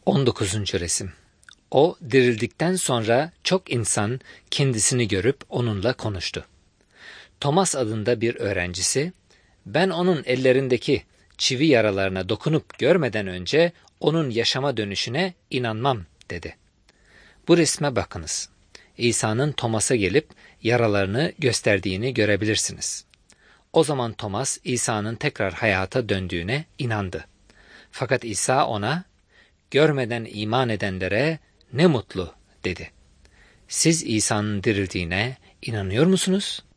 19. resim. O dirildikten sonra çok insan kendisini görüp onunla konuştu. Thomas adında bir öğrencisi, ben onun ellerindeki çivi yaralarına dokunup görmeden önce onun yaşama dönüşüne inanmam dedi. Bu resme bakınız. İsa'nın Thomas'a gelip yaralarını gösterdiğini görebilirsiniz. O zaman Thomas İsa'nın tekrar hayata döndüğüne inandı. Fakat İsa ona, görmeden iman edenlere ne mutlu dedi. Siz İsa'nın dirildiğine inanıyor musunuz?